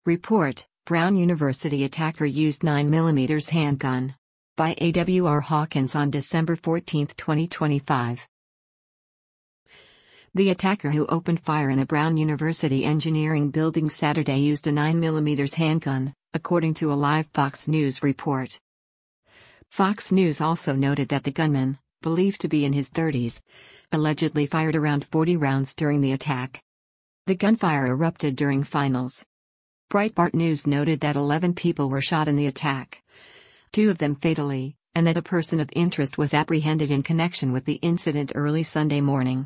Report: Brown University attacker used 9mm handgun. By A.W.R. Hawkins on December 14, 2025. The attacker who opened fire in a Brown University engineering building Saturday used a 9mm handgun, according to a live Fox News report. Fox News also noted that the gunman, believed to be in his 30s, allegedly fired around 40 rounds during the attack. The gunfire erupted during finals. Breitbart News noted that 11 people were shot in the attack, 2 of them fatally, and that a person of interest was apprehended in connection with the incident early Sunday morning.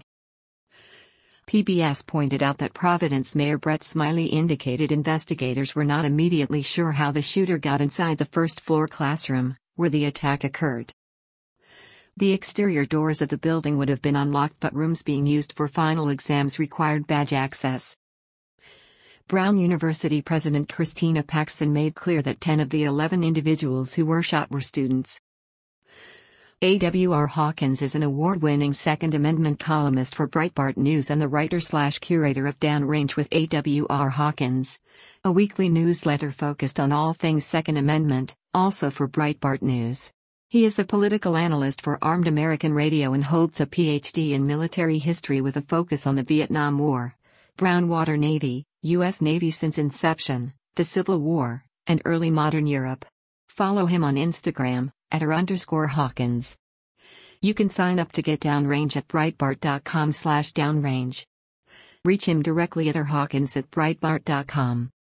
PBS pointed out that Providence Mayor Brett Smiley indicated investigators were not immediately sure how the shooter got inside the first-floor classroom, where the attack occurred. The exterior doors of the building would have been unlocked, but rooms being used for final exams required badge access. Brown University President Christina Paxson made clear that 10 of the 11 individuals who were shot were students. A.W.R. Hawkins is an award-winning Second Amendment columnist for Breitbart News and the writer/curator of Downrange with A.W.R. Hawkins, a weekly newsletter focused on all things Second Amendment, also for Breitbart News. He is the political analyst for Armed American Radio and holds a Ph.D. in military history with a focus on the Vietnam War, Brown Water Navy, U.S. Navy since inception, the Civil War, and early modern Europe. Follow him on Instagram, @r_Hawkins. You can sign up to get Downrange at Breitbart.com/downrange. Reach him directly at rhawkins@breitbart.com.